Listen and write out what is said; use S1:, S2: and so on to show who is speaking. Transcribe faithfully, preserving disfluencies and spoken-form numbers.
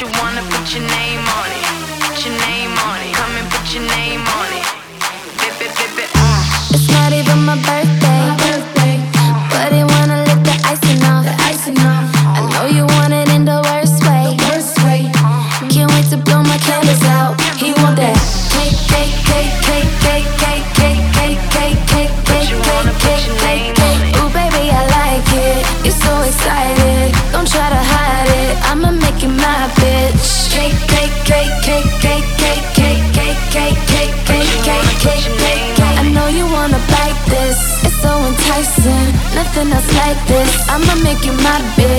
S1: you wanna put your name on it. Put your name on it. Come and put your name on it. Bip, bip, bip, bip, uh.
S2: It's not even my birthday, my birthday. But he wanna lick the icing off, the icing off. I know you want it in the worst way, the worst way. Can't wait to blow my candles out. He want that cake, cake, cake, cake, cake, cake, cake, cake, cake, cake, cake, cake, cake, cake, cake. Ooh, baby, I like it. You're so excited. Don't try to hide it. I'ma make you my bitch. Cake, cake, cake, cake, cake, cake, cake, cake, cake, cake, cake, cake, cake, cake. I know you wanna bite this. It's so enticing. Nothing else like this. I'ma make you my bitch.